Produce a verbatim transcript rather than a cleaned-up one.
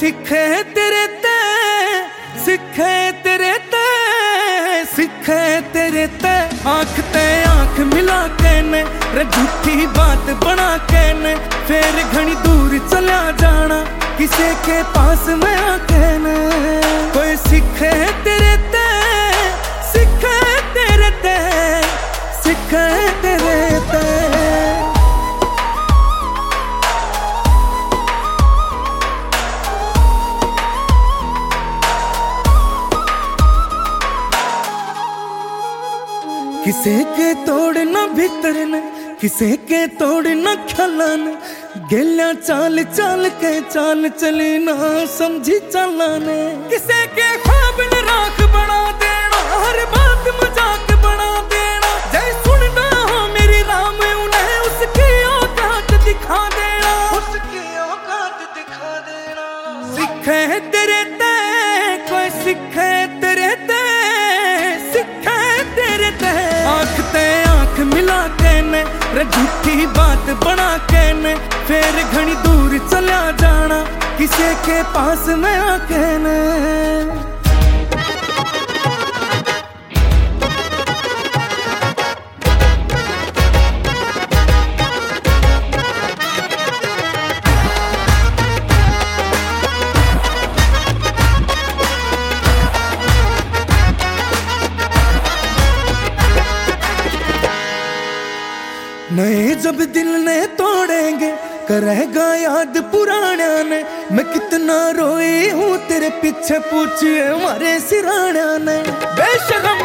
सिखे तेरे ते सिखे तेरे ते सिखे तेरे ते आंख ते आंख मिला के ने रे झूठी बात बना के ने फिर घनी दूर चला जाना किसी के पास में आके ने कोई सिखे तेरे ते सिखे तेरे ते सिखे तेरे ते किसे के तोड़ना भीतर ने किसे के तोड़ना ख्यालन गेलिया चाल चाल के चाल चली ना समझी चालाने किसे के ख्वाब ने राख बना देना हर बात मजाक बना देना जय सुनना हो मेरी राम उन्हें उसकी औकात दिखा देना उसकी औकात दिखा देना सिखे तेरे ते कोई सिखे तेरे ते सिखे तेरे ते आंख ते आंख मिला के ने रे झूठी बात बना के ने फिर घनी दूर चला जाना किसी के पास में आके ने नए जब दिल ने तोड़ेंगे करेगा याद पुराना ने मैं कितना रोई हूँ तेरे पीछे पूछिए हमारे सिराना ने बेशरम